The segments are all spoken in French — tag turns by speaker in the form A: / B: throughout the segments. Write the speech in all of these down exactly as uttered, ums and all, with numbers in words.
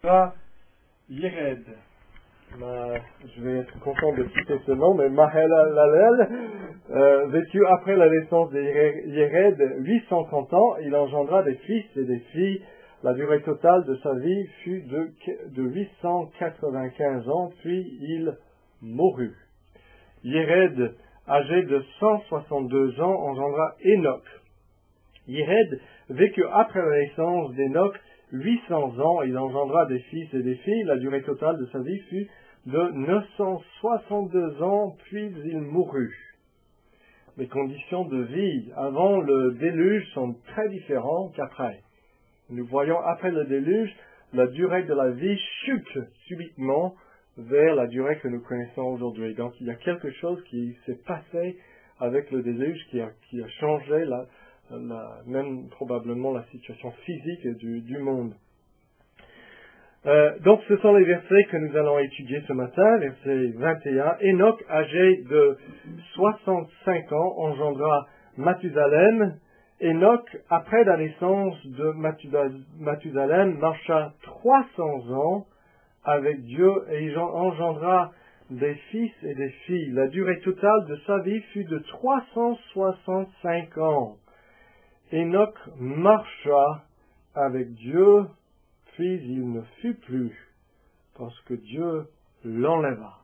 A: Ah, Yered. Ma, je vais être content de citer ce nom, mais Mahalalel, euh, vécu après la naissance de Yered, huit cent trente ans, il engendra des fils et des filles. La durée totale de sa vie fut de, de huit cent quatre-vingt-quinze ans, puis il mourut. Yered, âgé de cent soixante-deux ans, engendra Enoch. Yered vécut après la naissance d'Enoch huit cents ans, il engendra des fils et des filles. La durée totale de sa vie fut de neuf cent soixante-deux ans, puis il mourut. Les conditions de vie avant le déluge sont très différentes qu'après. Nous voyons après le déluge, la durée de la vie chute subitement vers la durée que nous connaissons aujourd'hui. Donc il y a quelque chose qui s'est passé avec le déluge qui a, qui a changé la, la, même probablement la situation physique du, du monde. Euh, donc ce sont les versets que nous allons étudier ce matin, verset vingt et un. Enoch, âgé de soixante-cinq ans, engendra Mathusalem. Enoch, après la naissance de Mathusalem, marcha trois cents ans avec Dieu et il engendra des fils et des filles. La durée totale de sa vie fut de trois cent soixante-cinq ans. Enoch marcha avec Dieu, puis il ne fut plus, parce que Dieu l'enleva.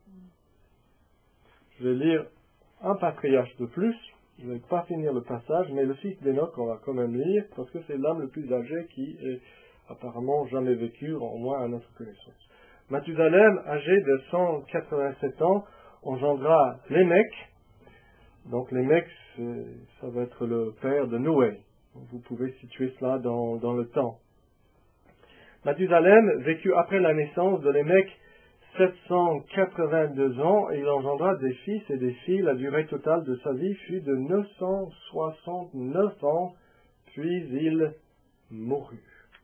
A: Je vais lire un patriarche de plus. Je ne vais pas finir le passage, mais le fils d'Enoch, on va quand même lire, parce que c'est l'homme le plus âgé qui ait apparemment jamais vécu, au moins à notre connaissance. Mathusalem, âgé de cent quatre-vingt-sept ans, engendra Lémec. Donc Lémec, ça va être le père de Noé. Vous pouvez situer cela dans, dans le temps. Mathusalem vécut après la naissance de Lémec sept cent quatre-vingt-deux ans et il engendra des fils et des filles. La durée totale de sa vie fut de neuf cent soixante-neuf ans, puis il mourut.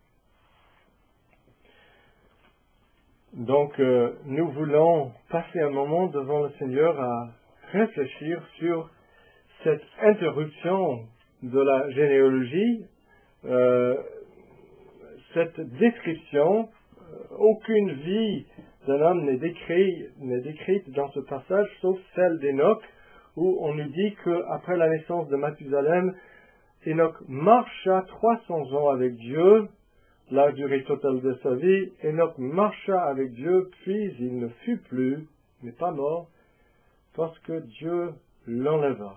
A: Donc, euh, nous voulons passer un moment devant le Seigneur à réfléchir sur cette interruption de la généalogie, euh, cette description. Euh, aucune vie d'un homme n'est décrite, n'est décrite dans ce passage, sauf celle d'Enoch, où on nous dit qu'après la naissance de Mathusalem, Enoch marcha trois cents ans avec Dieu. La durée totale de sa vie, Enoch marcha avec Dieu, puis il ne fut plus, n'est pas mort, parce que Dieu l'enleva.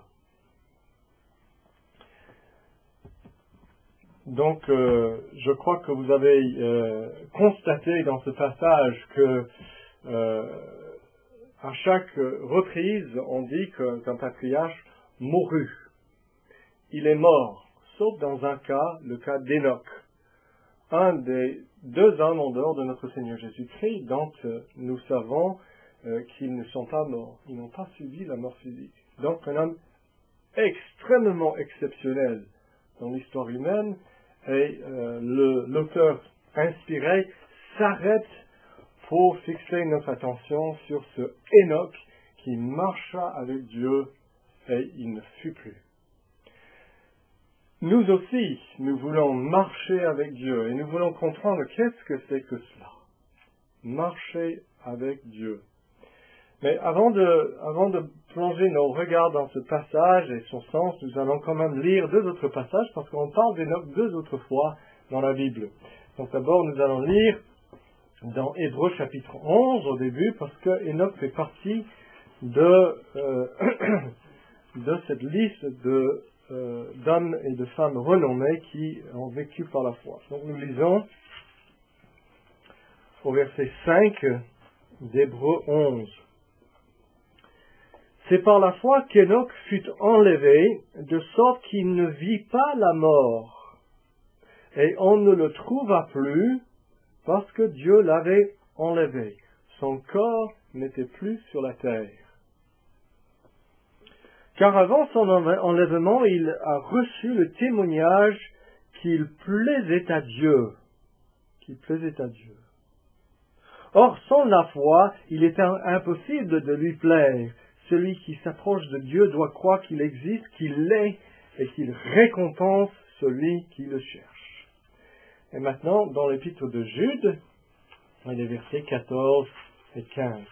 A: Donc, euh, je crois que vous avez euh, constaté dans ce passage que euh, à chaque reprise, on dit que, qu'un patriarche mourut. Il est mort, sauf dans un cas, le cas d'Enoch. Un des deux hommes en dehors de notre Seigneur Jésus-Christ, donc euh, nous savons euh, qu'ils ne sont pas morts, ils n'ont pas subi la mort physique. Donc un homme extrêmement exceptionnel dans l'histoire humaine, et euh, le, l'auteur inspiré s'arrête pour fixer notre attention sur ce Enoch qui marcha avec Dieu et il ne fut plus. Nous aussi, nous voulons marcher avec Dieu et nous voulons comprendre qu'est-ce que c'est que cela. Marcher avec Dieu. Mais avant de, avant de plonger nos regards dans ce passage et son sens, nous allons quand même lire deux autres passages parce qu'on parle d'Enoch deux autres fois dans la Bible. Donc d'abord, nous allons lire dans Hébreux chapitre onze au début parce que Enoch fait partie de, euh, de cette liste de Euh, d'hommes et de femmes renommés qui ont vécu par la foi. Donc nous lisons au verset cinq d'Hébreux onze. C'est par la foi qu'Enoch fut enlevé, de sorte qu'il ne vit pas la mort, et on ne le trouva plus, parce que Dieu l'avait enlevé. Son corps n'était plus sur la terre. Car avant son enlèvement, il a reçu le témoignage qu'il plaisait à Dieu. Qu'il plaisait à Dieu. Or, sans la foi, il est impossible de lui plaire. Celui qui s'approche de Dieu doit croire qu'il existe, qu'il l'est, et qu'il récompense celui qui le cherche. Et maintenant, dans l'épître de Jude, et les versets quatorze et quinze.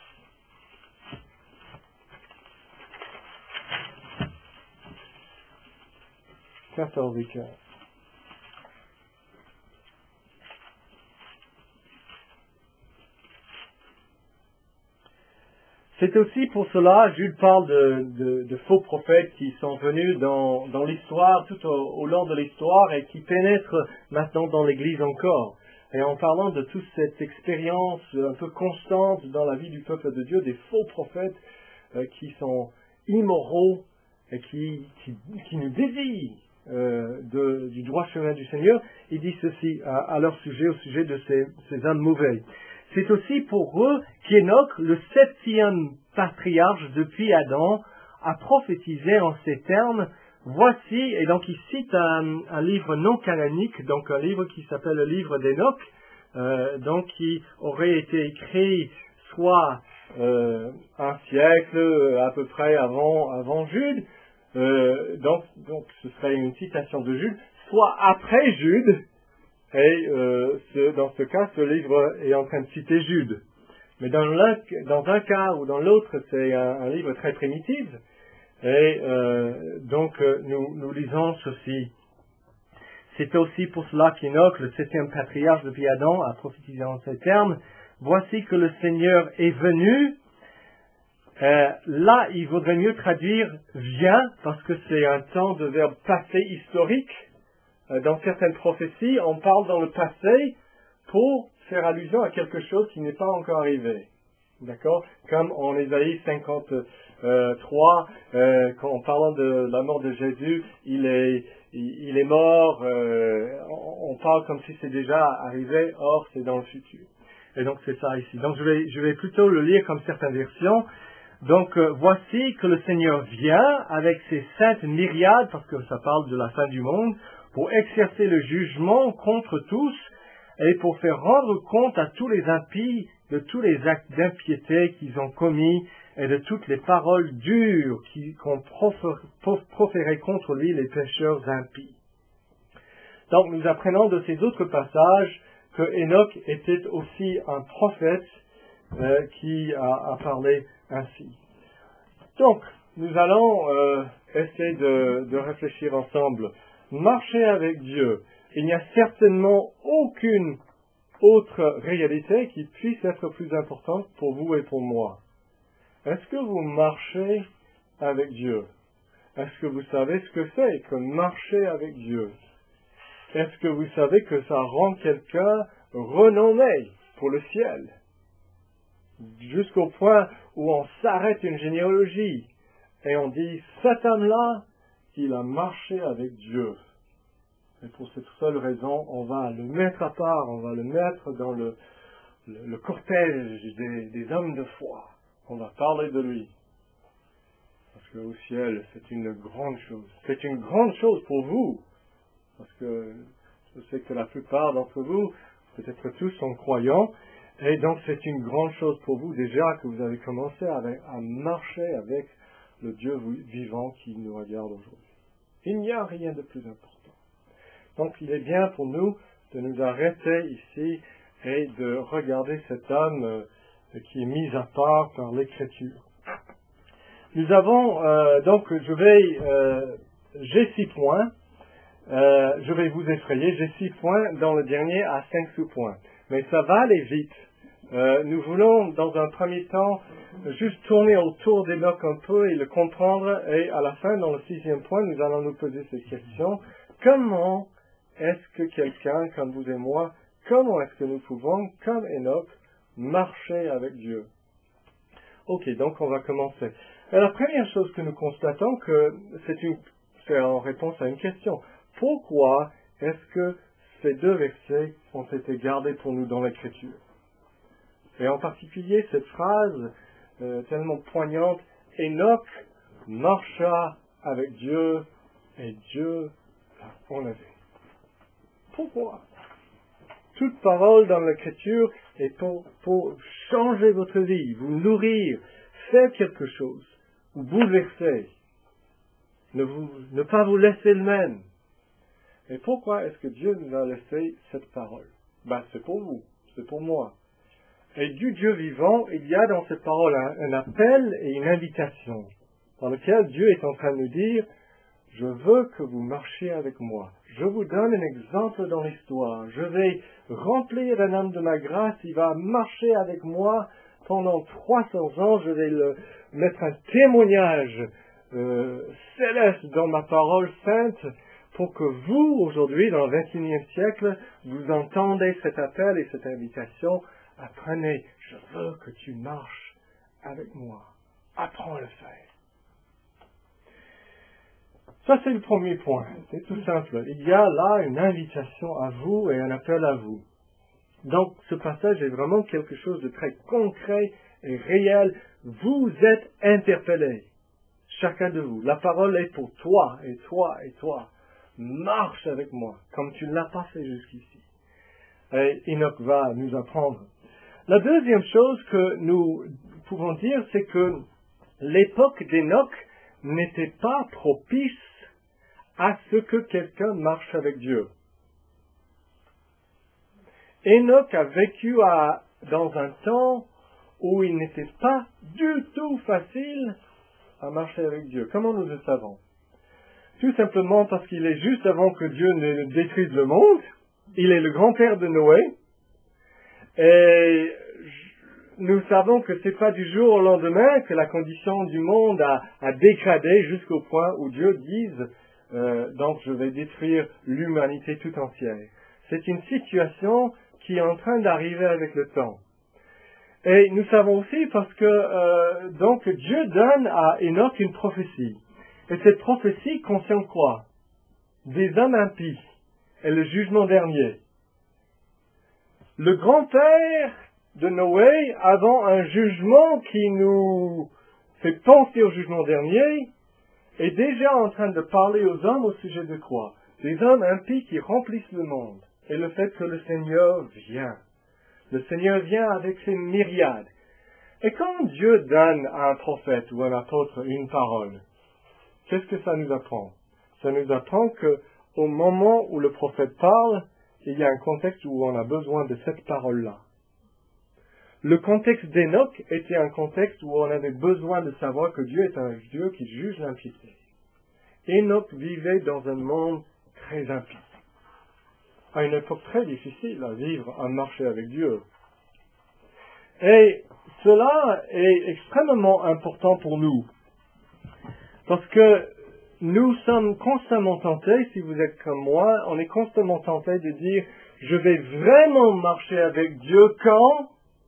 A: quatorze et quinze. C'est aussi pour cela, Jude parle de, de, de faux prophètes qui sont venus dans, dans l'histoire, tout au, au long de l'histoire, et qui pénètrent maintenant dans l'Église encore. Et en parlant de toute cette expérience un peu constante dans la vie du peuple de Dieu, des faux prophètes euh, qui sont immoraux et qui, qui, qui nous dévient euh, de, du droit chemin du Seigneur, il dit ceci à, à leur sujet, au sujet de ces, ces hommes mauvais. C'est aussi pour eux qu'Enoch, le septième patriarche depuis Adam, a prophétisé en ces termes. Voici, et donc il cite un, un livre non canonique, donc un livre qui s'appelle le livre d'Enoch, euh, donc qui aurait été écrit soit euh, un siècle à peu près avant, avant Jude, euh, donc, donc ce serait une citation de Jude, soit après Jude. Et euh, ce, dans ce cas, ce livre est en train de citer Jude. Mais dans, dans un cas ou dans l'autre, c'est un, un livre très primitif. Et euh, donc, euh, nous, nous lisons ceci. C'est aussi pour cela qu'Enoch, le septième patriarche depuis Adam, a prophétisé en ces termes. Voici que le Seigneur est venu. Euh, là, il vaudrait mieux traduire vient, parce que c'est un temps de verbe passé historique. Dans certaines prophéties, on parle dans le passé pour faire allusion à quelque chose qui n'est pas encore arrivé. D'accord? Comme en Ésaïe cinquante-trois, euh, quand en parlant de la mort de Jésus, il est, il, il est mort, euh, on, on parle comme si c'est déjà arrivé, or c'est dans le futur. Et donc c'est ça ici. Donc je vais, je vais plutôt le lire comme certaines versions. Donc euh, voici que le Seigneur vient avec ses saintes myriades, parce que ça parle de la fin du monde, pour exercer le jugement contre tous et pour faire rendre compte à tous les impies de tous les actes d'impiété qu'ils ont commis et de toutes les paroles dures qu'ont proférées contre lui les pécheurs impies. Donc nous apprenons de ces autres passages que Enoch était aussi un prophète euh, qui a, a parlé ainsi. Donc nous allons euh, essayer de, de réfléchir ensemble. Marcher avec Dieu. Il n'y a certainement aucune autre réalité qui puisse être plus importante pour vous et pour moi. Est-ce que vous marchez avec Dieu? Est-ce que vous savez ce que c'est que marcher avec Dieu? Est-ce que vous savez que ça rend quelqu'un renommé pour le ciel? Jusqu'au point où on s'arrête une généalogie et on dit, cet homme-là, il a marché avec Dieu. Et pour cette seule raison, on va le mettre à part, on va le mettre dans le, le, le cortège des, des hommes de foi. On va parler de lui. Parce qu'au ciel, c'est une grande chose. C'est une grande chose pour vous. Parce que je sais que la plupart d'entre vous, peut-être tous, sont croyants. Et donc c'est une grande chose pour vous déjà que vous avez commencé à, à marcher avec le Dieu vivant qui nous regarde aujourd'hui. Il n'y a rien de plus important. Donc il est bien pour nous de nous arrêter ici et de regarder cet homme euh, qui est mis à part par l'Écriture. Nous avons, euh, donc je vais, euh, j'ai six points, euh, je vais vous effrayer, j'ai six points dans le dernier à cinq sous-points. Mais ça va aller vite. Euh, nous voulons, dans un premier temps, juste tourner autour d'Enoch un peu et le comprendre. Et à la fin, dans le sixième point, nous allons nous poser cette question. Comment est-ce que quelqu'un, comme vous et moi, comment est-ce que nous pouvons, comme Enoch, marcher avec Dieu? Ok, donc on va commencer. Alors, la première chose que nous constatons, que c'est, une, c'est en réponse à une question. Pourquoi est-ce que ces deux versets ont été gardés pour nous dans l'Écriture? Et en particulier, cette phrase euh, tellement poignante, Enoch marcha avec Dieu et Dieu l'a enlevé. Pourquoi? Toute parole dans l'Écriture est pour, pour changer votre vie, vous nourrir, faire quelque chose, ou bouleverser, ne, vous, ne pas vous laisser le même. Et pourquoi est-ce que Dieu nous a laissé cette parole? Ben, c'est pour vous, c'est pour moi. Et du Dieu vivant, il y a dans cette parole un, un appel et une invitation, dans lequel Dieu est en train de nous dire, je veux que vous marchiez avec moi. Je vous donne un exemple dans l'histoire. Je vais remplir un homme de ma grâce. Il va marcher avec moi pendant trois cents ans. Je vais le, mettre un témoignage euh, céleste dans ma parole sainte pour que vous, aujourd'hui, dans le vingt et unième siècle, vous entendez cet appel et cette invitation. Apprenez, je veux que tu marches avec moi. Apprends à le faire. Ça, c'est le premier point. C'est tout simple. Il y a là une invitation à vous et un appel à vous. Donc, ce passage est vraiment quelque chose de très concret et réel. Vous êtes interpellés. Chacun de vous. La parole est pour toi, et toi, et toi. Marche avec moi, comme tu ne l'as pas fait jusqu'ici. Et Enoch va nous apprendre. La deuxième chose que nous pouvons dire, c'est que l'époque d'Enoch n'était pas propice à ce que quelqu'un marche avec Dieu. Enoch a vécu à, dans un temps où il n'était pas du tout facile à marcher avec Dieu. Comment nous le savons? Tout simplement parce qu'il est juste avant que Dieu ne détruise le monde. Il est le grand-père de Noé. Et nous savons que c'est pas du jour au lendemain que la condition du monde a, a dégradé jusqu'au point où Dieu dise euh, donc je vais détruire l'humanité tout entière. C'est une situation qui est en train d'arriver avec le temps. Et nous savons aussi parce que euh, donc Dieu donne à Enoch une prophétie. Et cette prophétie concerne quoi? Des hommes impies et le jugement dernier. Le grand-père de Noé, avant un jugement qui nous fait penser au jugement dernier, est déjà en train de parler aux hommes au sujet de quoi? Des hommes impies qui remplissent le monde. Et le fait que le Seigneur vient. Le Seigneur vient avec ses myriades. Et quand Dieu donne à un prophète ou à un apôtre une parole, qu'est-ce que ça nous apprend? Ça nous apprend que au moment où le prophète parle, il y a un contexte où on a besoin de cette parole-là. Le contexte d'Enoch était un contexte où on avait besoin de savoir que Dieu est un Dieu qui juge l'impiété. Enoch vivait dans un monde très impie, à une époque très difficile à vivre, à marcher avec Dieu. Et cela est extrêmement important pour nous, parce que nous sommes constamment tentés, si vous êtes comme moi, on est constamment tentés de dire, je vais vraiment marcher avec Dieu quand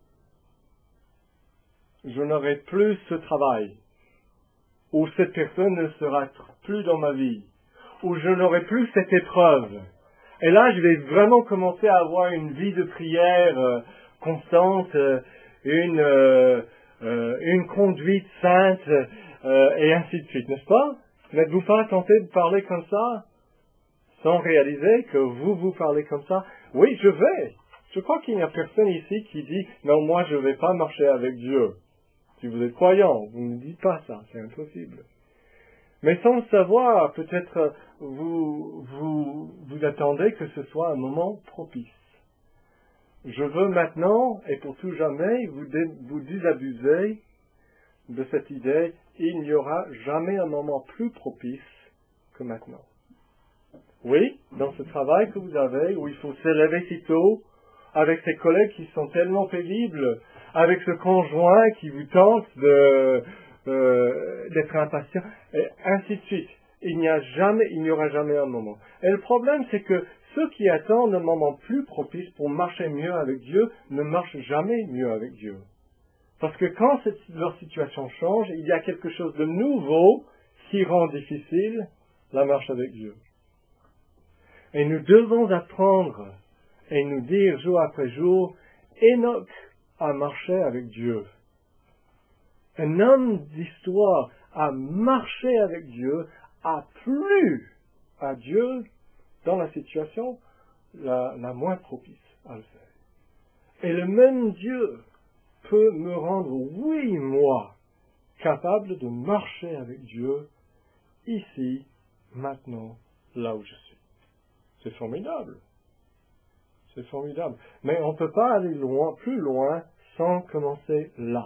A: je n'aurai plus ce travail, ou cette personne ne sera plus dans ma vie, ou je n'aurai plus cette épreuve. Et là, je vais vraiment commencer à avoir une vie de prière euh, constante, euh, une, euh, euh, une conduite sainte, euh, et ainsi de suite, n'est-ce pas? N'êtes-vous pas tenté de parler comme ça, sans réaliser que vous vous parlez comme ça? Oui, je vais. Je crois qu'il n'y a personne ici qui dit, non, moi je ne vais pas marcher avec Dieu. Si vous êtes croyant, vous ne dites pas ça, c'est impossible. Mais sans le savoir, peut-être vous, vous, vous attendez que ce soit un moment propice. Je veux maintenant, et pour tout jamais, vous, dé, vous désabuser de cette idée, il n'y aura jamais un moment plus propice que maintenant. Oui, dans ce travail que vous avez, où il faut s'élever si tôt, avec ses collègues qui sont tellement pénibles, avec ce conjoint qui vous tente de, euh, d'être impatient, et ainsi de suite. Il n'y a jamais, il n'y aura jamais un moment. Et le problème, c'est que ceux qui attendent un moment plus propice pour marcher mieux avec Dieu ne marchent jamais mieux avec Dieu. Parce que quand cette, leur situation change, il y a quelque chose de nouveau qui rend difficile la marche avec Dieu. Et nous devons apprendre et nous dire jour après jour, Enoch a marché avec Dieu. Un homme d'histoire a marché avec Dieu, a plu à Dieu dans la situation la, la moins propice à le faire. Et le même Dieu peut me rendre, oui, moi, capable de marcher avec Dieu, ici, maintenant, là où je suis. C'est formidable. C'est formidable. Mais on ne peut pas aller loin, plus loin, sans commencer là.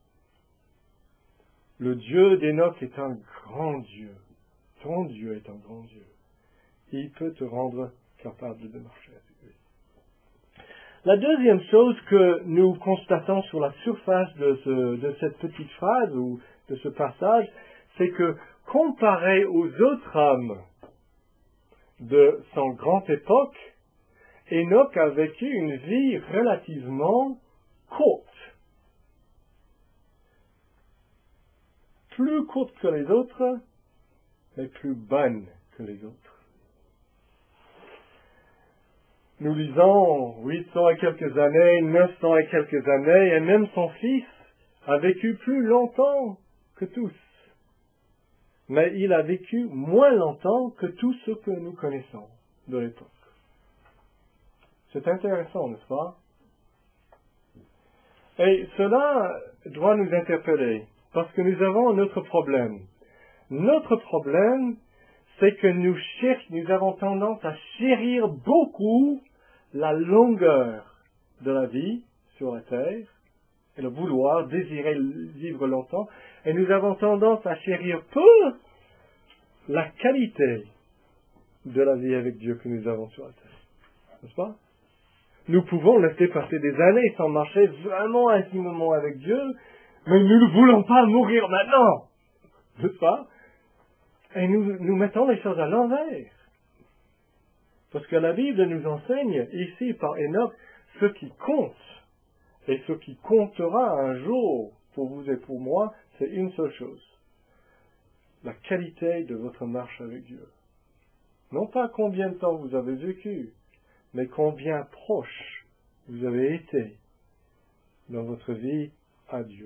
A: Le Dieu d'Enoch est un grand Dieu. Ton Dieu est un grand Dieu. Il peut te rendre capable de marcher avec lui. La deuxième chose que nous constatons sur la surface de, ce, de cette petite phrase ou de ce passage, c'est que comparé aux autres hommes de son grande époque, Enoch a vécu une vie relativement courte. Plus courte que les autres, mais plus bonne que les autres. Nous lisons huit cents et quelques années, neuf cents et quelques années, et même son fils a vécu plus longtemps que tous. Mais il a vécu moins longtemps que tous ceux que nous connaissons de l'époque. C'est intéressant, n'est-ce pas? Et cela doit nous interpeller, parce que nous avons un autre problème. Notre problème, c'est que nous cherchons, nous avons tendance à chérir beaucoup la longueur de la vie sur la terre, et le vouloir, désirer vivre longtemps, et nous avons tendance à chérir peu la qualité de la vie avec Dieu que nous avons sur la terre. N'est-ce pas? Nous pouvons laisser passer des années sans marcher vraiment intimement avec Dieu, mais nous ne voulons pas mourir maintenant. N'est-ce pas? Et nous, nous mettons les choses à l'envers. Parce que la Bible nous enseigne, ici par Enoch, ce qui compte, et ce qui comptera un jour pour vous et pour moi, c'est une seule chose. La qualité de votre marche avec Dieu. Non pas combien de temps vous avez vécu, mais combien proche vous avez été dans votre vie à Dieu.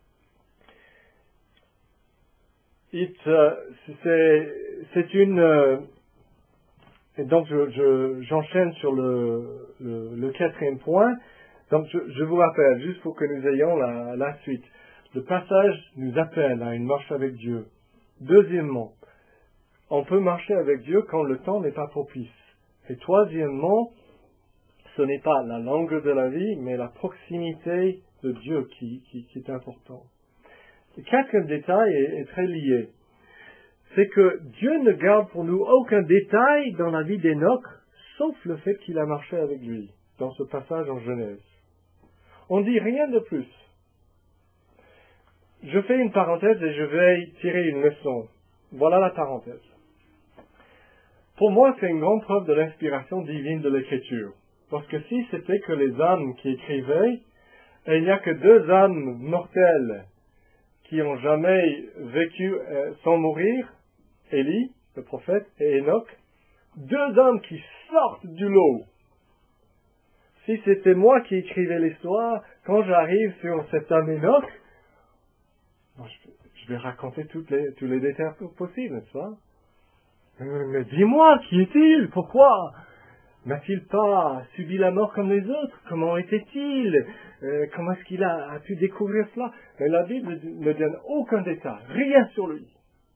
A: It, euh, c'est, c'est une... Euh, et donc, je, je, j'enchaîne sur le, le, le quatrième point. Donc, je, je vous rappelle, juste pour que nous ayons la, la suite. Le passage nous appelle à une marche avec Dieu. Deuxièmement, on peut marcher avec Dieu quand le temps n'est pas propice. Et troisièmement, ce n'est pas la langue de la vie, mais la proximité de Dieu qui, qui, qui est important. Le quatrième détail est, est très lié. C'est que Dieu ne garde pour nous aucun détail dans la vie d'Enoch, sauf le fait qu'il a marché avec lui, dans ce passage en Genèse. On dit rien de plus. Je fais une parenthèse et je vais tirer une leçon. Voilà la parenthèse. Pour moi, c'est une grande preuve de l'inspiration divine de l'Écriture. Parce que si c'était que les âmes qui écrivaient, et il n'y a que deux âmes mortelles qui ont jamais vécu euh, sans mourir, Élie, le prophète, et Enoch, deux hommes qui sortent du lot. Si c'était moi qui écrivais l'histoire, quand j'arrive sur cet homme Enoch, je vais raconter toutes les, tous les détails possibles, n'est-ce pas? Mais dis-moi, qui est-il? Pourquoi? N'a-t-il pas subi la mort comme les autres? Comment était-il? euh, Comment est-ce qu'il a, a pu découvrir cela? Mais la Bible ne donne aucun détail, rien sur lui.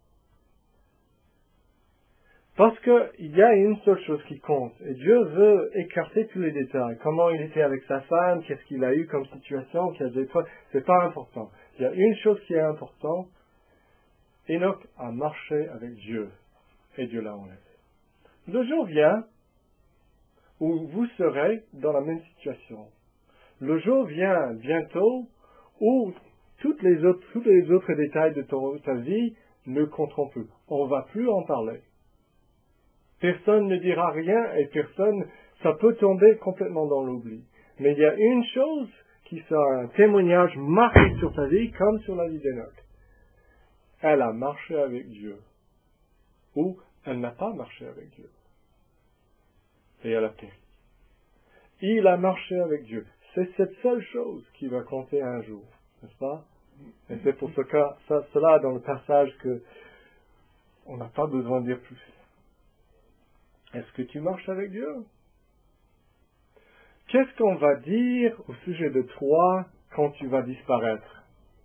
A: Parce qu'il y a une seule chose qui compte, et Dieu veut écarter tous les détails. Comment il était avec sa femme, qu'est-ce qu'il a eu comme situation, quelles épreuves, c'est pas important. Il y a une chose qui est importante, Enoch a marché avec Dieu, et Dieu l'a enlevé. Le jour vient où vous serez dans la même situation. Le jour vient bientôt où toutes les autres, tous les autres détails de ton, ta vie ne compteront plus. On ne va plus en parler. Personne ne dira rien et personne, ça peut tomber complètement dans l'oubli. Mais il y a une chose qui sera un témoignage marqué sur ta vie comme sur la vie d'Enoch. Elle a marché avec Dieu. Ou elle n'a pas marché avec Dieu. Et elle a péri. Il a marché avec Dieu. C'est cette seule chose qui va compter un jour. N'est-ce pas? Et c'est pour ce cas, ça, cela dans le passage que on n'a pas besoin de dire plus. Est-ce que tu marches avec Dieu? Qu'est-ce qu'on va dire au sujet de toi quand tu vas disparaître?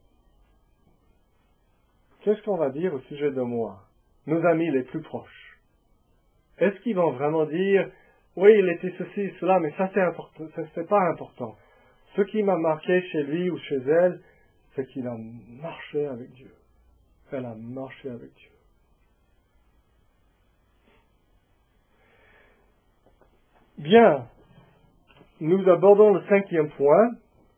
A: Qu'est-ce qu'on va dire au sujet de moi? Nos amis les plus proches. Est-ce qu'ils vont vraiment dire, oui, il était ceci, cela, mais ça c'est important, ça c'est pas important. Ce qui m'a marqué chez lui ou chez elle, c'est qu'il a marché avec Dieu. Elle a marché avec Dieu. Bien, nous abordons le cinquième point,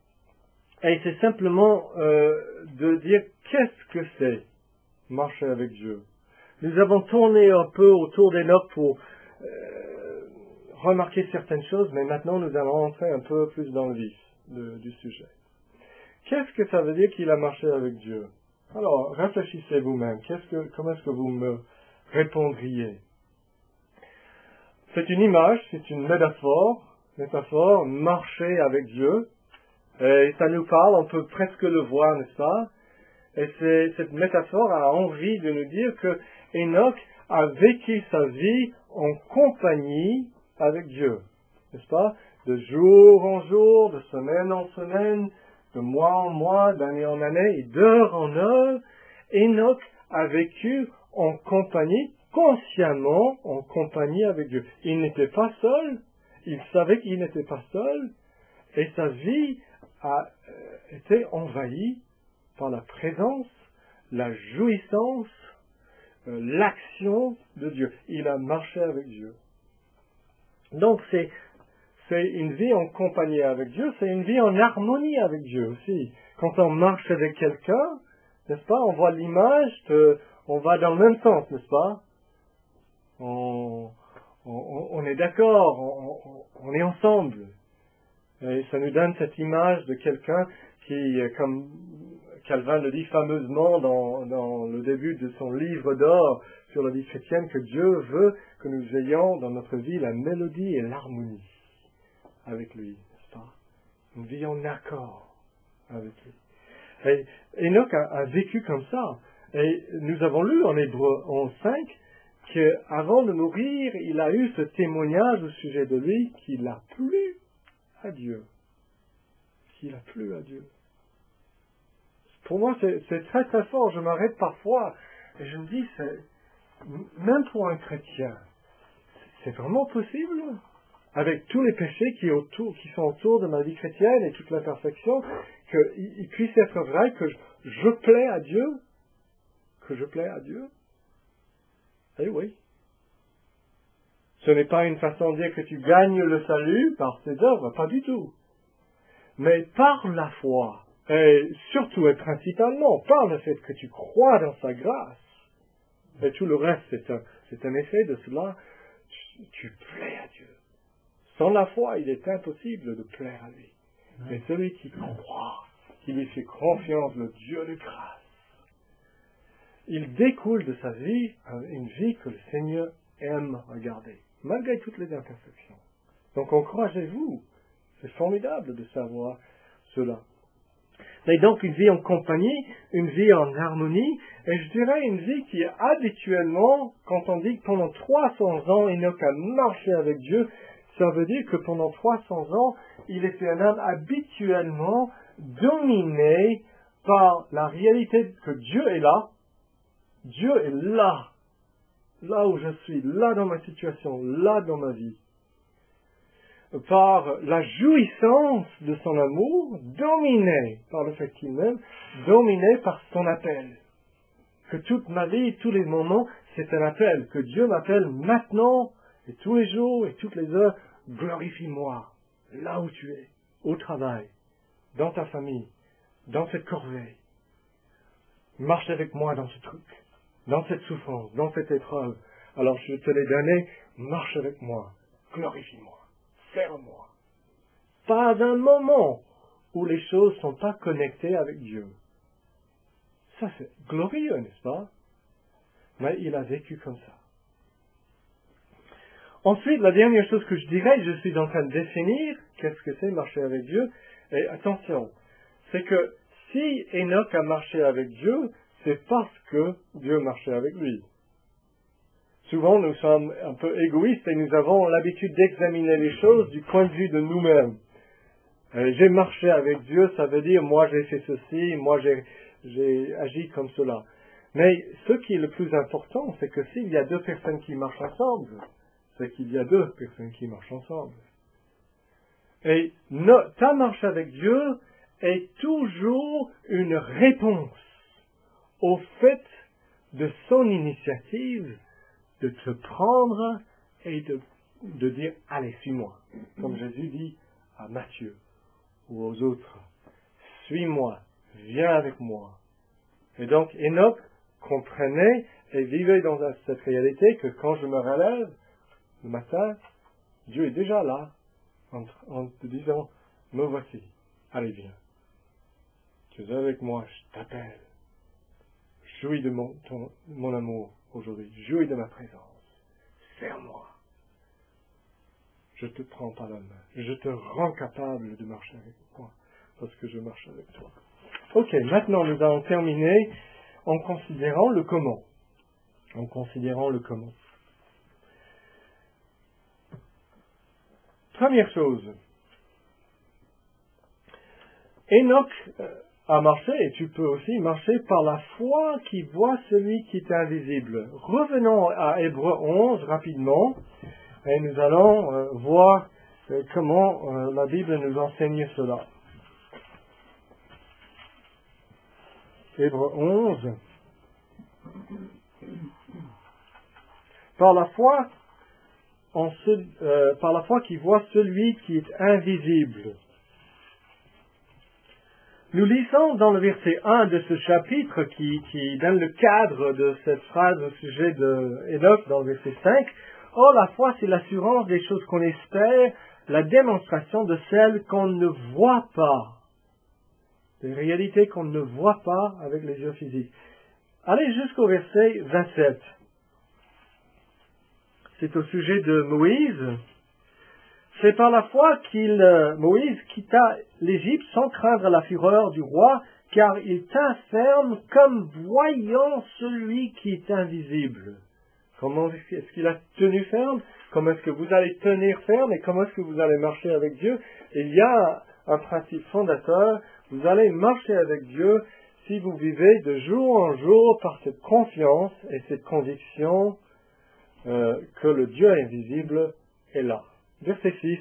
A: et c'est simplement euh, de dire qu'est-ce que c'est marcher avec Dieu. Nous avons tourné un peu autour d'Enoch pour euh, remarquer certaines choses, mais maintenant nous allons entrer un peu plus dans le vif de, du sujet. Qu'est-ce que ça veut dire qu'il a marché avec Dieu? Alors, réfléchissez vous-même. Qu'est-ce que, comment est-ce que vous me répondriez? C'est une image, c'est une métaphore, métaphore, marcher avec Dieu. Et ça nous parle, on peut presque le voir, n'est-ce pas? Et c'est, cette métaphore a envie de nous dire que Enoch a vécu sa vie en compagnie avec Dieu, n'est-ce pas? De jour en jour, de semaine en semaine, de mois en mois, d'année en année, et d'heure en heure, Enoch a vécu en compagnie, consciemment en compagnie avec Dieu. Il n'était pas seul, il savait qu'il n'était pas seul, et sa vie a euh, été envahie par la présence, la jouissance, euh, l'action de Dieu. Il a marché avec Dieu. Donc c'est, c'est une vie en compagnie avec Dieu, c'est une vie en harmonie avec Dieu aussi. Quand on marche avec quelqu'un, n'est-ce pas, on voit l'image, de, on va dans le même sens, n'est-ce pas? On, on, on est d'accord, on, on, on est ensemble. Et ça nous donne cette image de quelqu'un qui, comme Calvin le dit fameusement dans, dans le début de son livre d'or sur la vie chrétienne, que Dieu veut que nous ayons dans notre vie la mélodie et l'harmonie avec lui, n'est-ce pas? Une vie en accord avec lui. Et Enoch a, a vécu comme ça. Et nous avons lu en Hébreux onze cinq qu'avant de mourir, il a eu ce témoignage au sujet de lui qu'il a plu à Dieu. Qu'il a plu à Dieu. Pour moi, c'est, c'est très très fort. Je m'arrête parfois et je me dis, c'est, même pour un chrétien, c'est vraiment possible, avec tous les péchés qui, autour, qui sont autour de ma vie chrétienne et toute l'imperfection, qu'il puisse être vrai que je, je plais à Dieu, que je plais à Dieu. Eh oui. Ce n'est pas une façon de dire que tu gagnes le salut par tes œuvres, pas du tout. Mais par la foi, et surtout et principalement par le fait que tu crois dans sa grâce, et tout le reste, c'est un, c'est un effet de cela, tu, tu plais à Dieu. Sans la foi, il est impossible de plaire à lui. Mais celui qui croit, qui lui fait confiance, le Dieu de grâce, il découle de sa vie une vie que le Seigneur aime regarder, malgré toutes les imperfections. Donc encouragez-vous, c'est formidable de savoir cela. Mais donc une vie en compagnie, une vie en harmonie, et je dirais une vie qui est habituellement, quand on dit que pendant trois cents ans, Enoch a marché avec Dieu, ça veut dire que pendant trois cents ans, il était un homme habituellement dominé par la réalité que Dieu est là. Dieu est là, là où je suis, là dans ma situation, là dans ma vie. Par la jouissance de son amour, dominé par le fait qu'il m'aime, dominé par son appel. Que toute ma vie, tous les moments, c'est un appel, que Dieu m'appelle maintenant, et tous les jours, et toutes les heures, glorifie-moi, là où tu es, au travail, dans ta famille, dans cette corvée. Marche avec moi dans ce truc, dans cette souffrance, dans cette épreuve. Alors je te l'ai donné, marche avec moi, glorifie-moi. Serre-moi. Pas un moment où les choses ne sont pas connectées avec Dieu. Ça, c'est glorieux, n'est-ce pas? Mais il a vécu comme ça. Ensuite, la dernière chose que je dirais, je suis en train de définir qu'est-ce que c'est marcher avec Dieu. Et attention, c'est que si Enoch a marché avec Dieu, c'est parce que Dieu marchait avec lui. Souvent, nous sommes un peu égoïstes et nous avons l'habitude d'examiner les choses du point de vue de nous-mêmes. Euh, j'ai marché avec Dieu, ça veut dire moi j'ai fait ceci, moi j'ai, j'ai agi comme cela. Mais ce qui est le plus important, c'est que s'il y a deux personnes qui marchent ensemble, c'est qu'il y a deux personnes qui marchent ensemble. Et no- ta marche avec Dieu est toujours une réponse au fait de son initiative de te prendre et de, de dire « Allez, suis-moi ». Comme Jésus dit à Matthieu ou aux autres « Suis-moi, viens avec moi ». Et donc Enoch comprenait et vivait dans cette réalité que quand je me relève le matin, Dieu est déjà là en, en te disant « Me voici, allez viens. Tu es avec moi, je t'appelle. Jouis de mon, ton, mon amour aujourd'hui, jouis de ma présence. Serre-moi. Je te prends par la main. Je te rends capable de marcher avec moi parce que je marche avec toi. » Ok, maintenant nous allons terminer en considérant le comment. En considérant le comment. Première chose, Enoch a marché, et tu peux aussi marcher par la foi qui voit celui qui est invisible. Revenons à Hébreux onze rapidement, et nous allons euh, voir euh, comment euh, la Bible nous enseigne cela. Hébreux onze. Par la foi, en ce, euh, par la foi qui voit celui qui est invisible. Nous lisons dans le verset un de ce chapitre qui, qui donne le cadre de cette phrase au sujet de Enoch dans le verset cinq. « Oh, la foi, c'est l'assurance des choses qu'on espère, la démonstration de celles qu'on ne voit pas. » Des réalités qu'on ne voit pas avec les yeux physiques. Allez jusqu'au verset vingt-sept. C'est au sujet de Moïse. C'est par la foi qu'il, euh, Moïse quitta l'Égypte sans craindre la fureur du roi, car il tint ferme comme voyant celui qui est invisible. Comment est-ce qu'il a tenu ferme? Comment est-ce que vous allez tenir ferme et comment est-ce que vous allez marcher avec Dieu? Il y a un principe fondateur. Vous allez marcher avec Dieu si vous vivez de jour en jour par cette confiance et cette conviction euh, que le Dieu invisible est là. Verset six.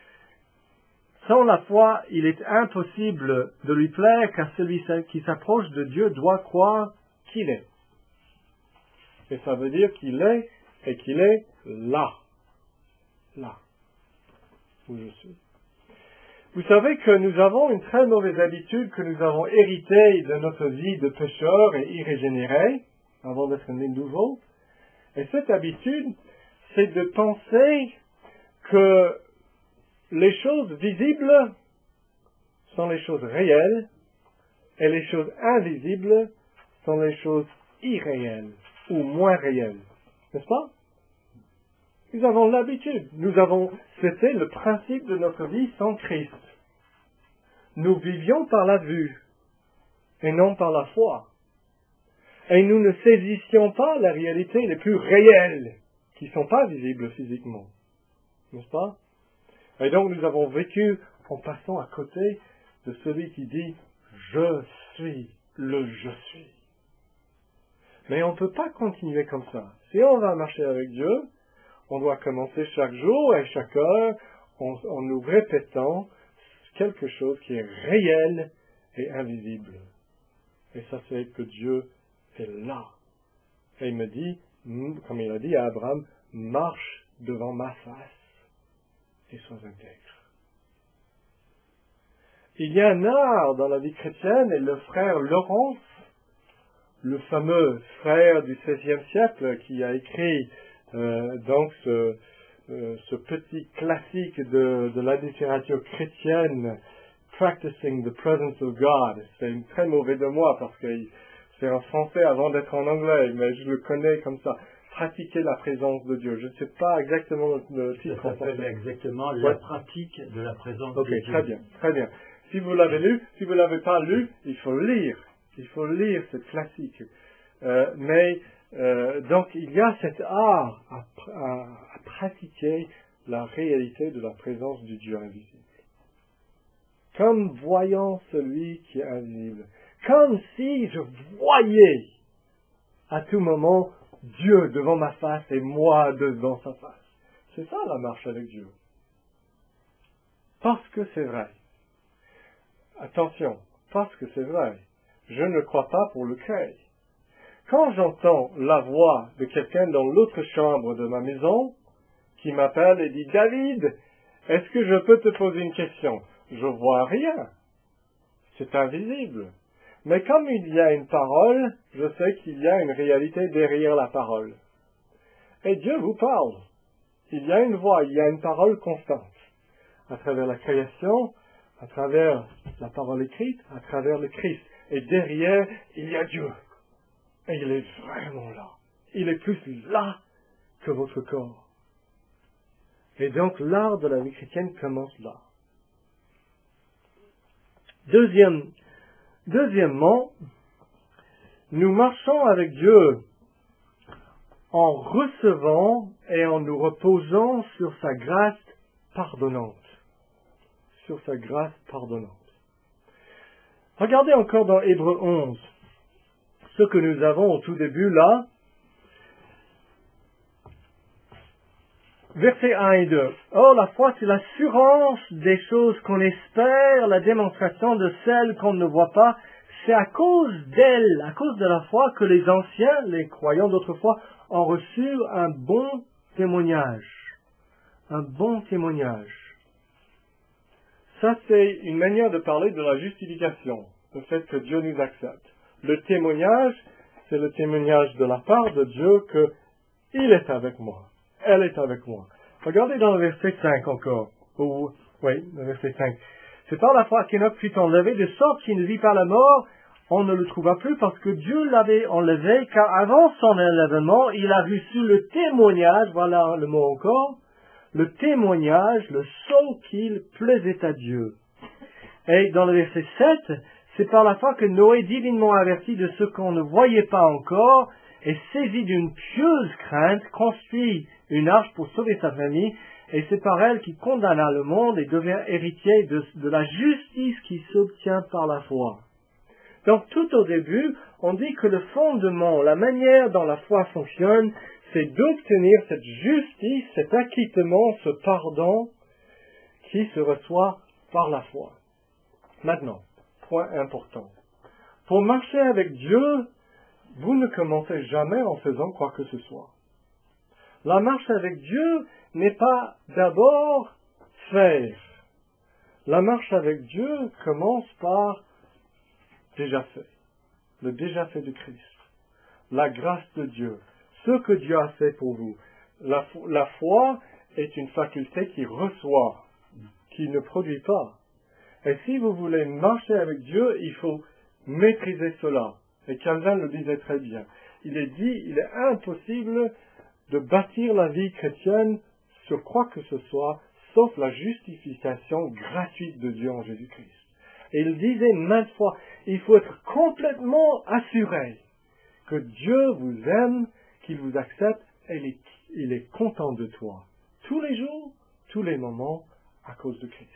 A: Sans la foi, il est impossible de lui plaire, car celui qui s'approche de Dieu doit croire qu'il est. Et ça veut dire qu'il est et qu'il est là. Là. Où je suis. Vous savez que nous avons une très mauvaise habitude que nous avons héritée de notre vie de pécheurs et irrégénérés, avant d'être nés de nouveau. Et cette habitude, c'est de penser que les choses visibles sont les choses réelles et les choses invisibles sont les choses irréelles ou moins réelles. N'est-ce pas? Nous avons l'habitude. Nous avons, c'était le principe de notre vie sans Christ. Nous vivions par la vue et non par la foi. Et nous ne saisissions pas la réalité les plus réelles qui ne sont pas visibles physiquement. N'est-ce pas? Et donc nous avons vécu en passant à côté de celui qui dit « Je suis le je suis ». Mais on ne peut pas continuer comme ça. Si on va marcher avec Dieu, on doit commencer chaque jour et chaque heure en, en nous répétant quelque chose qui est réel et invisible. Et ça c'est que Dieu est là. Et il me dit, comme il a dit à Abraham, marche devant ma face et sois intègre. Il y a un art dans la vie chrétienne, et le frère Laurence, le fameux frère du seizième siècle qui a écrit euh, donc ce, euh, ce petit classique de, de la littérature chrétienne, Practicing the Presence of God. C'est une très mauvais de moi parce que c'est en français avant d'être en anglais, mais je le connais comme ça. Pratiquer la présence de Dieu. Je ne sais pas exactement le titre.
B: Ça s'appelle exactement la ouais. pratique de la présence
A: okay,
B: de Dieu.
A: Très bien, très bien. Si vous l'avez lu, si vous ne l'avez pas lu, il faut lire. Il faut lire ce classique. Euh, mais euh, donc il y a cet art à, à, à pratiquer la réalité de la présence du Dieu invisible. Comme voyant celui qui est invisible. Comme si je voyais à tout moment Dieu devant ma face et moi devant sa face. C'est ça la marche avec Dieu. parce que c'est vrai. Attention, parce que c'est vrai. Je ne crois pas pour le créer. Quand j'entends la voix de quelqu'un dans l'autre chambre de ma maison, qui m'appelle et dit « David, est-ce que je peux te poser une question ?» Je vois rien. C'est invisible. Mais comme il y a une parole, je sais qu'il y a une réalité derrière la parole. Et Dieu vous parle. Il y a une voix, il y a une parole constante. À travers la création, à travers la parole écrite, à travers le Christ. Et derrière, il y a Dieu. Et il est vraiment là. Il est plus là que votre corps. Et donc, l'art de la vie chrétienne commence là. Deuxième, deuxièmement, nous marchons avec Dieu en recevant et en nous reposant sur sa grâce pardonnante. Sur sa grâce pardonnante. Regardez encore dans Hébreux onze, ce que nous avons au tout début là, versets un et deux. Or, la foi, c'est l'assurance des choses qu'on espère, la démonstration de celles qu'on ne voit pas. C'est à cause d'elle, à cause de la foi, que les anciens, les croyants d'autrefois, ont reçu un bon témoignage. Un bon témoignage. Ça, c'est une manière de parler de la justification, le fait que Dieu nous accepte. Le témoignage, c'est le témoignage de la part de Dieu que il est avec moi. Elle est avec moi. Regardez dans le verset cinq encore. Ou, oui, le verset cinq. C'est par la foi qu'Enoch fut enlevé, de sorte qu'il ne vit pas la mort. On ne le trouva plus parce que Dieu l'avait enlevé, car avant son enlèvement, il a reçu le témoignage, voilà le mot encore, le témoignage, le sceau qu'il plaisait à Dieu. Et dans le verset sept, c'est par la foi que Noé, divinement averti de ce qu'on ne voyait pas encore, et saisi d'une pieuse crainte, construit une arche pour sauver sa famille, et c'est par elle qu'il condamna le monde et devient héritier de, de la justice qui s'obtient par la foi. Donc tout au début, on dit que le fondement, la manière dont la foi fonctionne, c'est d'obtenir cette justice, cet acquittement, ce pardon qui se reçoit par la foi. Maintenant, point important. Pour marcher avec Dieu, vous ne commencez jamais en faisant quoi que ce soit. La marche avec Dieu n'est pas d'abord faire. La marche avec Dieu commence par déjà fait. Le déjà fait de Christ. La grâce de Dieu. Ce que Dieu a fait pour vous. La, la foi est une faculté qui reçoit, qui ne produit pas. Et si vous voulez marcher avec Dieu, il faut maîtriser cela. Et Calvin le disait très bien. Il est dit, il est impossible de bâtir la vie chrétienne sur quoi que ce soit, sauf la justification gratuite de Dieu en Jésus-Christ. Et il disait maintes fois, il faut être complètement assuré que Dieu vous aime, qu'il vous accepte, et il est, il est content de toi. Tous les jours, tous les moments, à cause de Christ.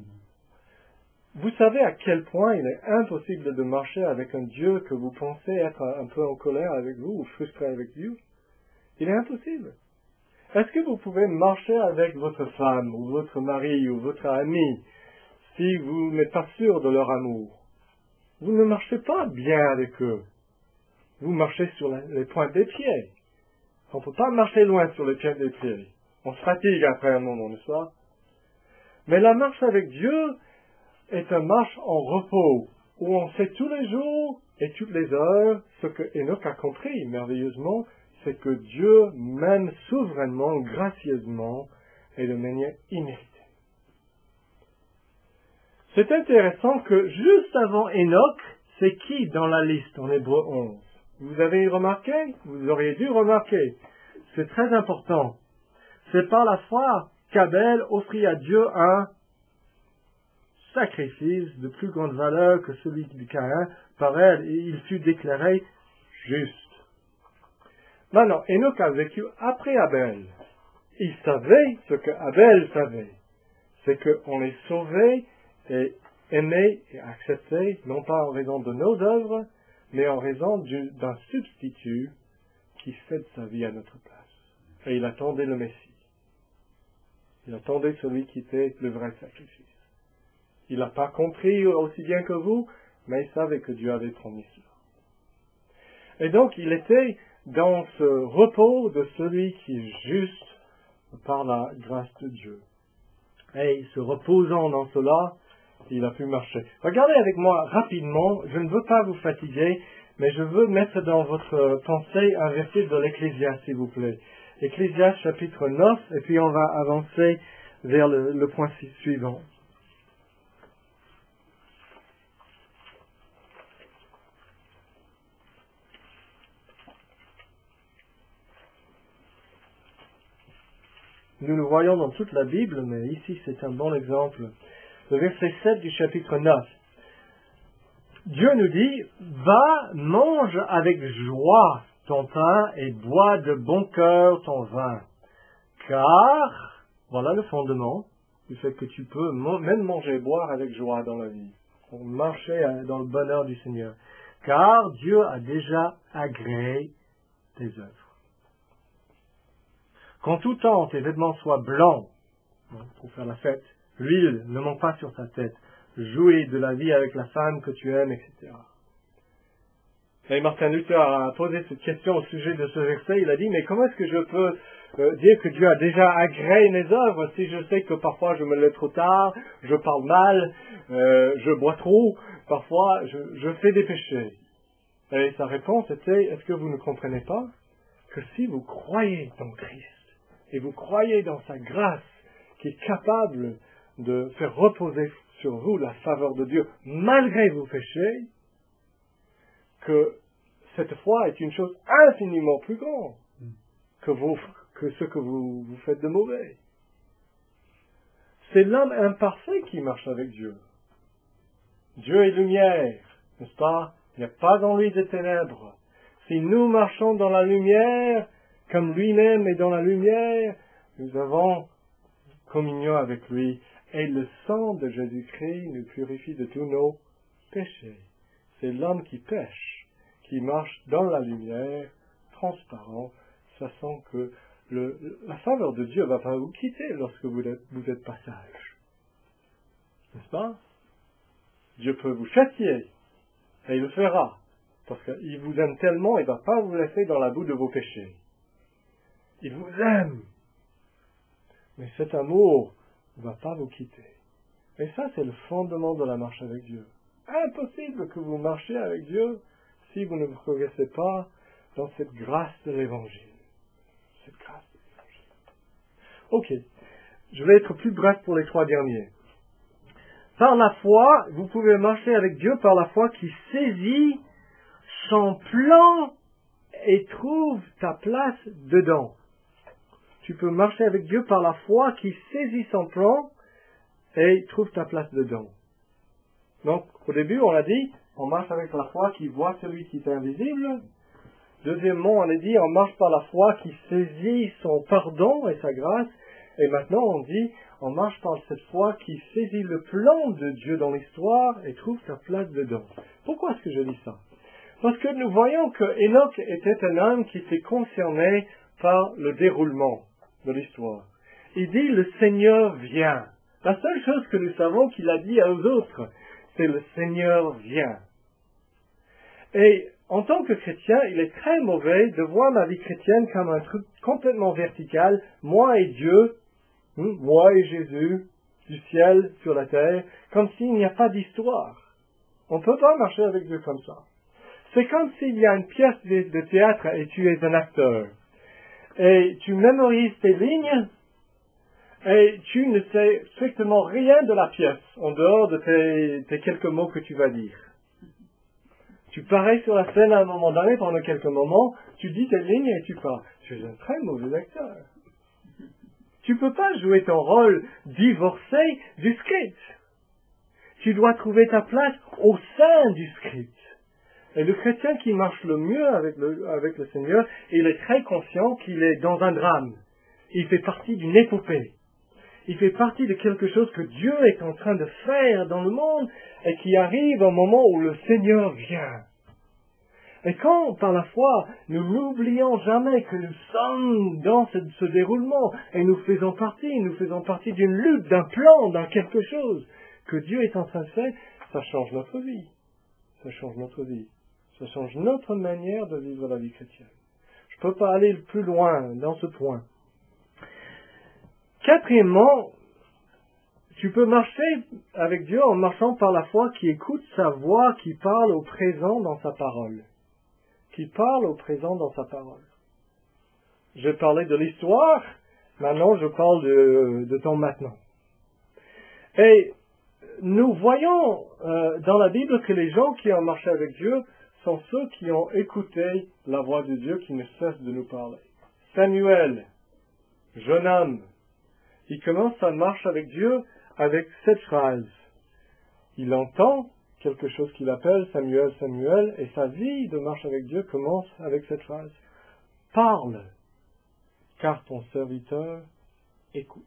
A: Vous savez à quel point il est impossible de marcher avec un Dieu que vous pensez être un peu en colère avec vous ou frustré avec vous. Il est impossible. Est-ce que vous pouvez marcher avec votre femme ou votre mari ou votre ami si vous n'êtes pas sûr de leur amour? Vous ne marchez pas bien avec eux. Vous marchez sur les pointes des pieds. On ne peut pas marcher loin sur les pointes des pieds. On se fatigue après un moment, n'est-ce pas? Mais la marche avec Dieu est une marche en repos, où on sait tous les jours et toutes les heures ce que Enoch a compris merveilleusement, c'est que Dieu mène souverainement, gracieusement et de manière inédite. C'est intéressant que juste avant Enoch, c'est qui dans la liste en Hébreux onze? Vous avez remarqué? Vous auriez dû remarquer. C'est très important. C'est par la foi qu'Abel offrit à Dieu un sacrifice de plus grande valeur que celui du Caïn. Par elle, il fut déclaré juste. Maintenant, Enoch a vécu après Abel. Il savait ce que Abel savait. C'est qu'on est sauvé et aimé et accepté, non pas en raison de nos œuvres, mais en raison d'un substitut qui cède sa vie à notre place. Et il attendait le Messie. Il attendait celui qui était le vrai sacrifice. Il n'a pas compris aussi bien que vous, mais il savait que Dieu avait promis cela. Et donc, il était dans ce repos de celui qui est juste par la grâce de Dieu. Et se reposant dans cela, il a pu marcher. Regardez avec moi rapidement, je ne veux pas vous fatiguer, mais je veux mettre dans votre pensée un verset de l'Ecclésiaste, s'il vous plaît. Ecclésiaste chapitre neuf, et puis on va avancer vers le, le point suivant. Nous le voyons dans toute la Bible, mais ici c'est un bon exemple. Le verset sept du chapitre neuf. Dieu nous dit, va, mange avec joie ton pain et bois de bon cœur ton vin. Car, voilà le fondement du fait que tu peux même manger et boire avec joie dans la vie. Pour marcher dans le bonheur du Seigneur. Car Dieu a déjà agréé tes œuvres. Qu'en tout temps tes vêtements soient blancs, pour faire la fête, l'huile ne manque pas sur ta tête, jouis de la vie avec la femme que tu aimes, et cetera. Et Martin Luther a posé cette question au sujet de ce verset, il a dit, mais comment est-ce que je peux euh, dire que Dieu a déjà agréé mes œuvres si je sais que parfois je me lève trop tard, je parle mal, euh, je bois trop, parfois je, je fais des péchés. Et sa réponse était, est-ce que vous ne comprenez pas que si vous croyez en Christ, et vous croyez dans sa grâce, qui est capable de faire reposer sur vous la faveur de Dieu, malgré vos péchés, que cette foi est une chose infiniment plus grande que, vous, que ce que vous, vous faites de mauvais. C'est l'homme imparfait qui marche avec Dieu. Dieu est lumière, n'est-ce pas? Il n'y a pas en lui de ténèbres. Si nous marchons dans la lumière, comme lui-même est dans la lumière, nous avons communion avec lui. Et le sang de Jésus-Christ nous purifie de tous nos péchés. C'est l'homme qui pêche, qui marche dans la lumière, transparent, sachant que le, la faveur de Dieu ne va pas vous quitter lorsque vous êtes, vous êtes pas sage. N'est-ce pas? Dieu peut vous châtier, et il le fera, parce qu'il vous aime tellement, il ne va pas vous laisser dans la boue de vos péchés. Il vous aime. Mais cet amour ne va pas vous quitter. Et ça, c'est le fondement de la marche avec Dieu. Impossible que vous marchiez avec Dieu si vous ne progressez pas dans cette grâce de l'Évangile. Cette grâce de l'Évangile. Ok. Je vais être plus bref pour les trois derniers. Par la foi, vous pouvez marcher avec Dieu par la foi qui saisit son plan et trouve ta place dedans. Tu peux marcher avec Dieu par la foi qui saisit son plan et trouve ta place dedans. Donc, au début, on a dit, on marche avec la foi qui voit celui qui est invisible. Deuxièmement, on a dit, on marche par la foi qui saisit son pardon et sa grâce. Et maintenant, on dit, on marche par cette foi qui saisit le plan de Dieu dans l'histoire et trouve sa place dedans. Pourquoi est-ce que je dis ça? Parce que nous voyons que Enoch était un homme qui était concerné par le déroulement de l'histoire. Il dit, le Seigneur vient. La seule chose que nous savons qu'il a dit aux autres, c'est le Seigneur vient. Et en tant que chrétien, il est très mauvais de voir ma vie chrétienne comme un truc complètement vertical, moi et Dieu, hein, moi et Jésus, du ciel sur la terre, comme s'il n'y a pas d'histoire. On ne peut pas marcher avec Dieu comme ça. C'est comme s'il y a une pièce de, de théâtre et tu es un acteur. Et tu mémorises tes lignes, et tu ne sais strictement rien de la pièce, en dehors de tes, tes quelques mots que tu vas dire. Tu parais sur la scène à un moment donné, pendant quelques moments, tu dis tes lignes et tu pars. Tu es un très mauvais acteur. Tu ne peux pas jouer ton rôle divorcé du script. Tu dois trouver ta place au sein du script. Et le chrétien qui marche le mieux avec le, avec le Seigneur, il est très conscient qu'il est dans un drame. Il fait partie d'une épopée. Il fait partie de quelque chose que Dieu est en train de faire dans le monde et qui arrive au moment où le Seigneur vient. Et quand, par la foi, nous n'oublions jamais que nous sommes dans ce, ce déroulement et nous faisons partie, nous faisons partie d'une lutte, d'un plan, d'un quelque chose, que Dieu est en train de faire, ça change notre vie. Ça change notre vie. Ça change notre manière de vivre la vie chrétienne. Je ne peux pas aller plus loin dans ce point. Quatrièmement, tu peux marcher avec Dieu en marchant par la foi qui écoute sa voix, qui parle au présent dans sa parole. Qui parle au présent dans sa parole. J'ai parlé de l'histoire, maintenant je parle de, de ton maintenant. Et nous voyons euh, dans la Bible que les gens qui ont marché avec Dieu sont ceux qui ont écouté la voix de Dieu qui ne cesse de nous parler. Samuel, jeune homme, il commence sa marche avec Dieu avec cette phrase. Il entend quelque chose qu'il appelle Samuel, Samuel, et sa vie de marche avec Dieu commence avec cette phrase. Parle, car ton serviteur écoute.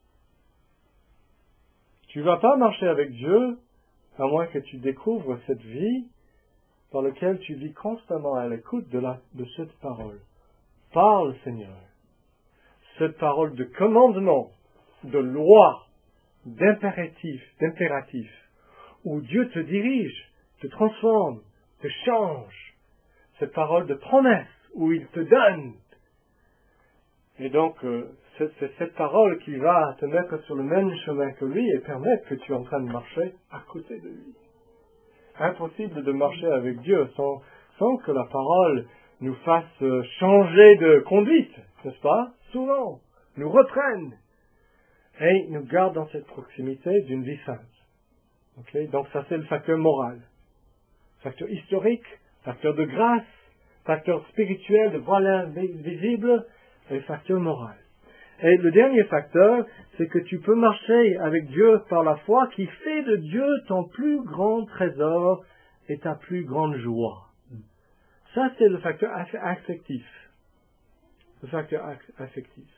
A: Tu ne vas pas marcher avec Dieu, à moins que tu découvres cette vie dans laquelle tu vis constamment à l'écoute de, la, de cette parole. Parle, Seigneur. Cette parole de commandement, de loi, d'impératif, d'impératif, où Dieu te dirige, te transforme, te change. Cette parole de promesse, où il te donne. Et donc, euh, c'est, c'est cette parole qui va te mettre sur le même chemin que lui et permettre que tu es en train de marcher à côté de lui. Impossible de marcher avec Dieu sans, sans que la parole nous fasse changer de conduite, n'est-ce pas? Souvent, nous reprenne et nous garde dans cette proximité d'une vie sainte. Okay? Donc ça c'est le facteur moral. Facteur historique, facteur de grâce, facteur spirituel de voile invisible et facteur moral. Et le dernier facteur, c'est que tu peux marcher avec Dieu par la foi qui fait de Dieu ton plus grand trésor et ta plus grande joie. Ça, c'est le facteur affectif. Le facteur affectif.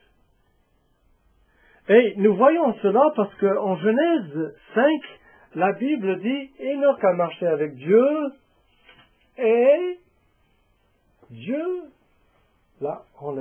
A: Et nous voyons cela parce qu'en Genèse cinq, la Bible dit « Enoch a marché avec Dieu et Dieu l'a enlevé. »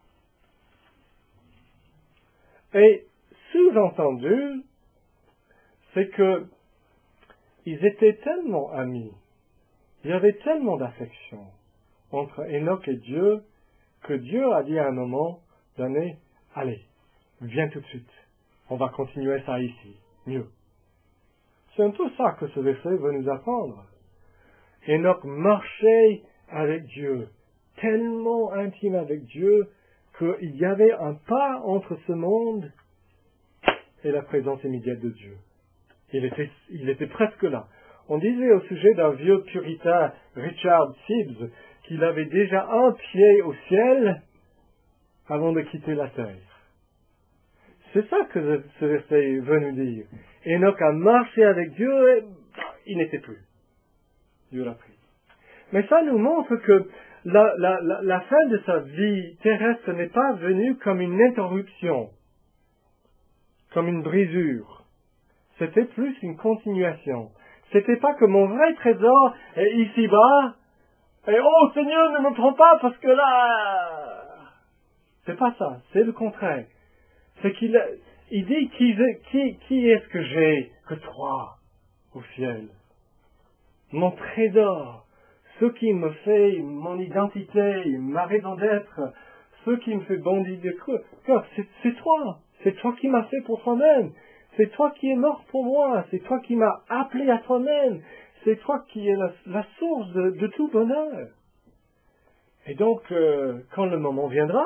A: Et sous-entendu, c'est que ils étaient tellement amis, il y avait tellement d'affection entre Enoch et Dieu, que Dieu a dit à un moment donné, allez, viens tout de suite, on va continuer ça ici, mieux. C'est un peu ça que ce verset veut nous apprendre. Enoch marchait avec Dieu, tellement intime avec Dieu, qu'il y avait un pas entre ce monde et la présence immédiate de Dieu. Il était, il était presque là. On disait au sujet d'un vieux puritain, Richard Sibbes, qu'il avait déjà un pied au ciel avant de quitter la terre. C'est ça que ce verset veut nous dire. Enoch a marché avec Dieu et il n'était plus. Dieu l'a pris. Mais ça nous montre que La, la, la, la fin de sa vie terrestre n'est pas venue comme une interruption, comme une brisure. C'était plus une continuation. C'était pas que mon vrai trésor est ici-bas, et oh Seigneur, ne me prends pas parce que là... C'est pas ça, c'est le contraire. C'est qu'il il dit, qui, qui, qui est-ce que j'ai que toi au ciel? Mon trésor. Ce qui me fait mon identité, ma raison d'être, ce qui me fait bondir de cœur, c'est, c'est toi. C'est toi qui m'as fait pour toi-même. C'est toi qui es mort pour moi. C'est toi qui m'as appelé à toi-même. C'est toi qui es la, la source de, de tout bonheur. Et donc, euh, quand le moment viendra,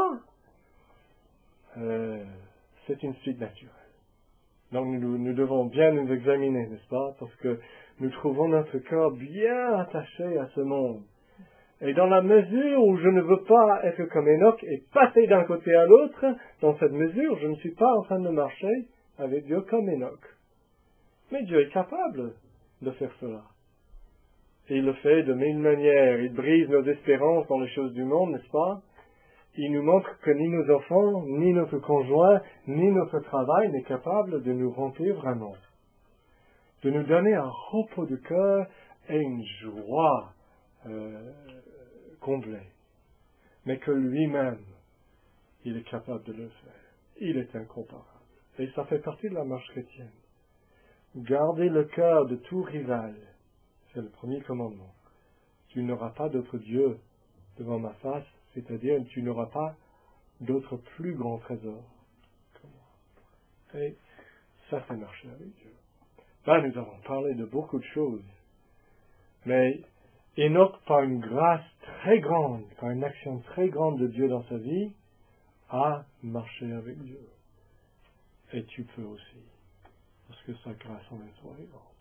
A: euh, c'est une suite naturelle. Donc nous, nous devons bien nous examiner, n'est-ce pas? Parce que nous trouvons notre cœur bien attaché à ce monde. Et dans la mesure où je ne veux pas être comme Enoch et passer d'un côté à l'autre, dans cette mesure, je ne suis pas en train de marcher avec Dieu comme Enoch. Mais Dieu est capable de faire cela. Et il le fait de mille manières. Il brise nos espérances dans les choses du monde, n'est-ce pas? Il nous montre que ni nos enfants, ni notre conjoint, ni notre travail n'est capable de nous remplir vraiment. De nous donner un repos de cœur et une joie euh, comblée. Mais que lui-même, il est capable de le faire. Il est incomparable. Et ça fait partie de la marche chrétienne. Gardez le cœur de tout rival. C'est le premier commandement. Tu n'auras pas d'autre Dieu devant ma face, c'est-à-dire tu n'auras pas d'autre plus grand trésor que moi. Et ça, c'est marcher avec Dieu. Là, nous avons parlé de beaucoup de choses. Mais Enoch, par une grâce très grande, par une action très grande de Dieu dans sa vie, a marché avec Dieu. Et tu peux aussi. Parce que sa grâce en est trop grande.